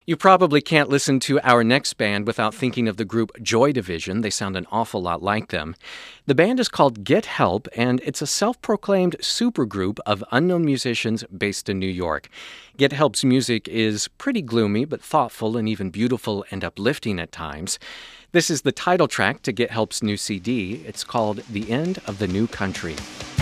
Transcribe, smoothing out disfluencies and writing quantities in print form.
You probably can't listen to our next band without thinking of the group Joy Division. They sound an awful lot like them. The band is called Get Help, and it's a self-proclaimed supergroup of unknown musicians based in New York. Get Help's music is pretty gloomy, but thoughtful and even beautiful and uplifting at times. This is the title track to Get Help's new CD. It's called The End of the New Country.